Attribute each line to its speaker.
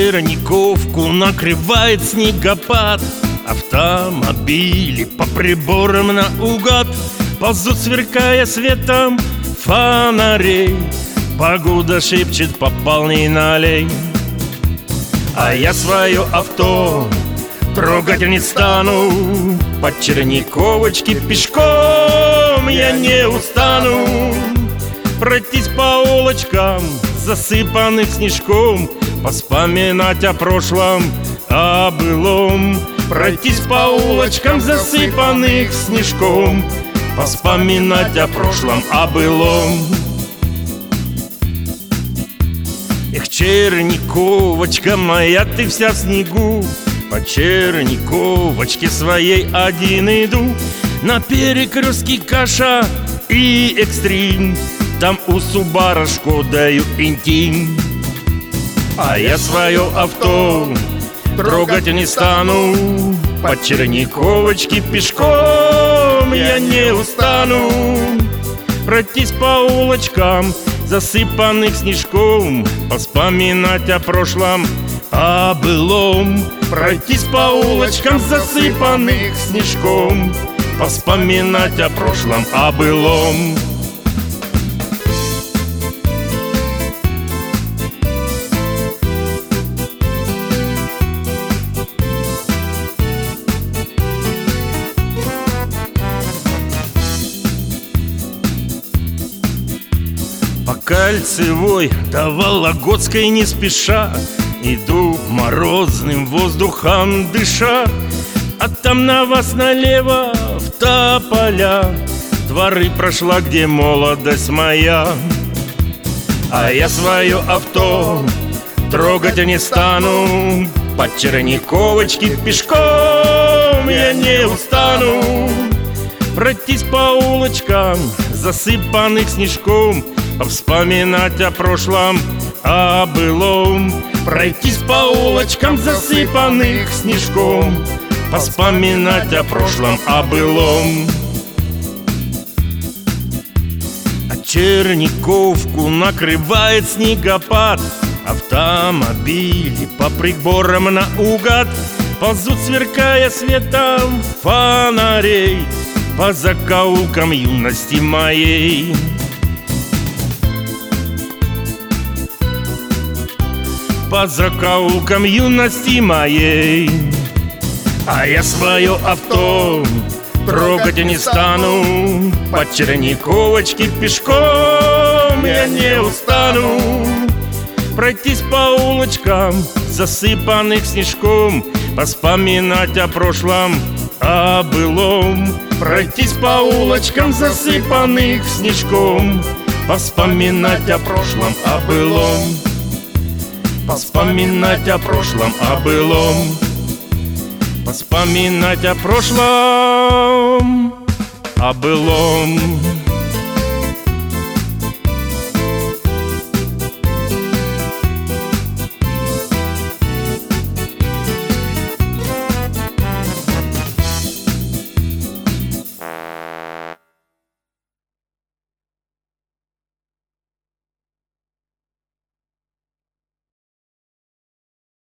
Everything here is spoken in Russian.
Speaker 1: Черниковку накрывает снегопад. Автомобили по приборам наугад ползут, сверкая светом фонарей. Погода шепчет: попал, не налей. А я свое авто трогать не стану, по Черниковочке пешком я не устану. Пройтись по улочкам, засыпанных снежком, поспоминать о прошлом, о былом. Пройтись по улочкам, засыпанных снежком, поспоминать о прошлом, о былом. Эх, Черниковочка моя, ты вся в снегу, по Черниковочке своей один иду. На перекрестке Каша и Экстрим, там у Субара Шкодою Интим. А я свое авто трогать не стану, по Черниковочке пешком я не устану. Пройтись по улочкам, засыпанных снежком, поспоминать о прошлом, о былом. Пройтись по улочкам, засыпанных снежком, поспоминать о прошлом, о былом. По Кольцевой до Вологодской не спеша иду, морозным воздухом дыша. А там на вас налево, в тополя, дворы прошла, где молодость моя. А я свое авто трогать не стану, по Черниковочке пешком я не устану. Пройтись по улочкам, засыпанных снежком, вспоминать о прошлом, о былом. Пройтись по улочкам, засыпанных снежком, вспоминать о прошлом, о былом. А Черниковку накрывает снегопад. Автомобили по приборам наугад ползут, сверкая светом фонарей, по закоулкам юности моей. По закоулкам юности моей. А я свое авто трогать не стану, по Черниковочке пешком я не устану. Пройтись по улочкам, засыпанных снежком, поспоминать о прошлом, о былом. Пройтись по улочкам, засыпанных снежком, поспоминать о прошлом, о былом. Поспоминать о прошлом, о былом. Поспоминать о прошлом, о былом.